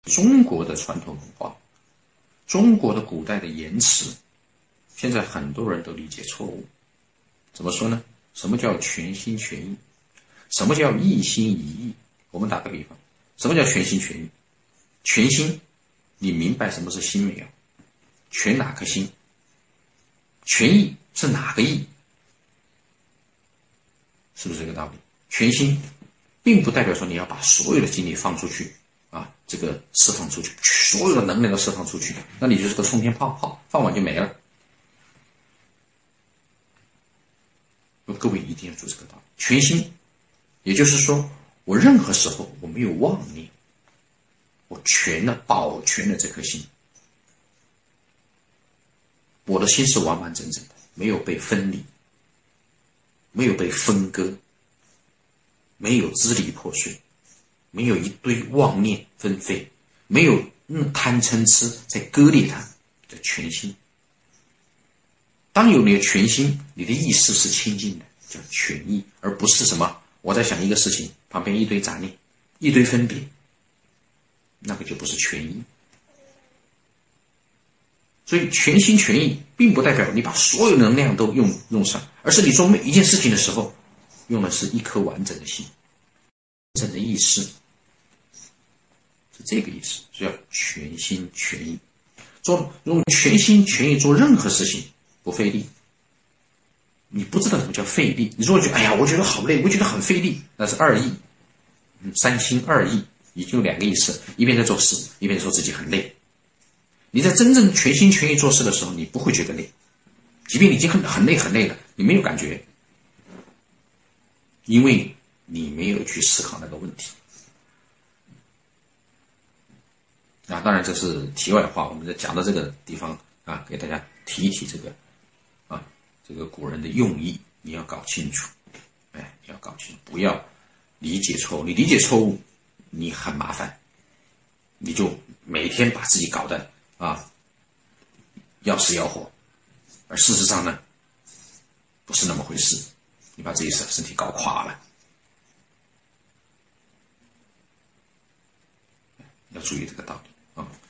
中国的传统文化，中国的古代的言辞，现在很多人都理解错误。怎么说呢？什么叫全心全意？什么叫一心一意？我们打个比方，什么叫全心全意？全心，你明白什么是心没有？全哪颗心？全意是哪个意？是不是这个道理？全心并不代表说你要把所有的精力放出去啊，这个释放出去，所有的能量都释放出去，那你就是个冲天炮，放完就没了。各位一定要做这个道理，全心，也就是说，我任何时候我没有妄念，我保全了这颗心，我的心是完完整整的，没有被分离，没有被分割，没有支离破碎，没有一堆妄念纷飞，没有贪嗔痴在割裂它，叫全心。当有你的全心，你的意识是清净的，叫全意，而不是什么我在想一个事情，旁边一堆杂念，一堆分别，那个就不是全意。所以全心全意并不代表你把所有能量都用上，而是你做每一件事情的时候，用的是一颗完整的心，完整的意识，是这个意思，是要全心全意，用全心全意做任何事情不费力。你不知道什么叫费力，你说哎呀，我觉得好累，我觉得很费力，那是二意，三心二意，已经有两个意思，一边在做事，一边说自己很累。你在真正全心全意做事的时候，你不会觉得累，即便你已经很累了，你没有感觉，因为你没有去思考那个问题。啊，当然这是题外话，我们在讲到这个地方啊，给大家提一提这个啊，这个古人的用意，你要搞清楚，哎，你要搞清楚，不要理解错误。你理解错误，你很麻烦，你就每天把自己搞得要死要活，而事实上呢，不是那么回事，你把自己身体搞垮了，要注意这个道理啊。